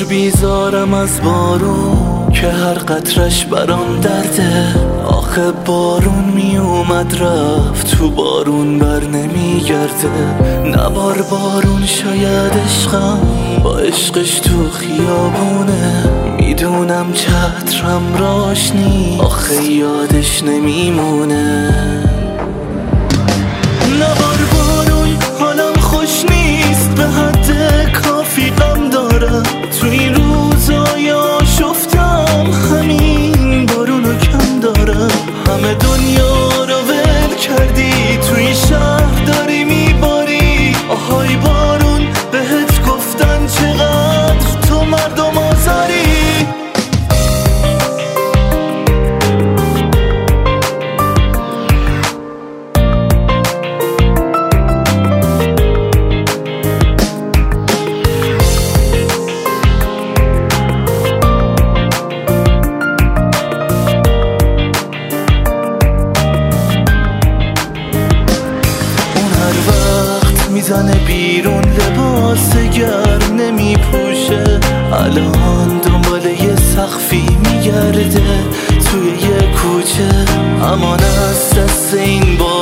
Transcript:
بیزارم از بارون که هر قطرش برام درده. آخه بارون می اومد رفت، تو بارون بر نمیگرده. نبار بارون شاید عشقم با عشقش تو خیابونه. میدونم چترم راش نی، آخه یادش نمیمونه. نبار بارون حالم خوش نیست، به حد کافی غم دارم. تو این روزای آشفتم همین بارونو کم دارم. همه دنیا رو ول کردی، تو این شهر داری میباری. آهای بارون بهت گفتن چقدر تو مردم آزاری. میزنه بیرون لباس گرم نمیپوشه. الان دنبال یه سقفی میگرده توی یه کوچه. امان از دست این